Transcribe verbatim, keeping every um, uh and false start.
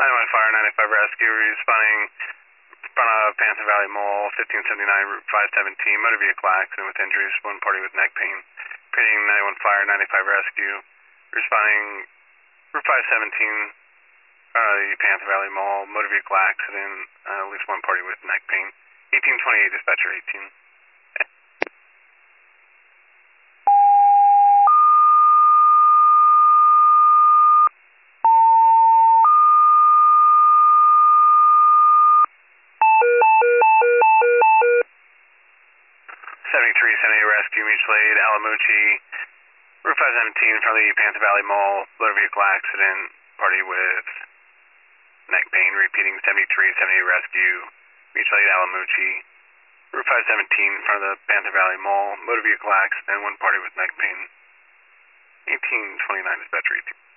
ninety-one Fire, ninety-five Rescue, responding in front of Panther Valley Mall, fifteen seventy-nine Route five seventeen, motor vehicle accident with injuries, one party with neck pain. Repeating ninety-one Fire, ninety-five Rescue, responding Route five seventeen, uh, the Panther Valley Mall, motor vehicle accident, uh, at least one party with neck pain. eighteen twenty-eight, dispatcher eighteen. seventy-three seventy Rescue, mutual aid, Alamucci, Route five seventeen, in front of the Panther Valley Mall, motor vehicle accident, party with neck pain. Repeating seventy-three seventy Rescue, mutual aid, Alamucci, Route five seventeen, in front of the Panther Valley Mall, motor vehicle accident, one party with neck pain. eighteen twenty-nine, dispatcher eighteen.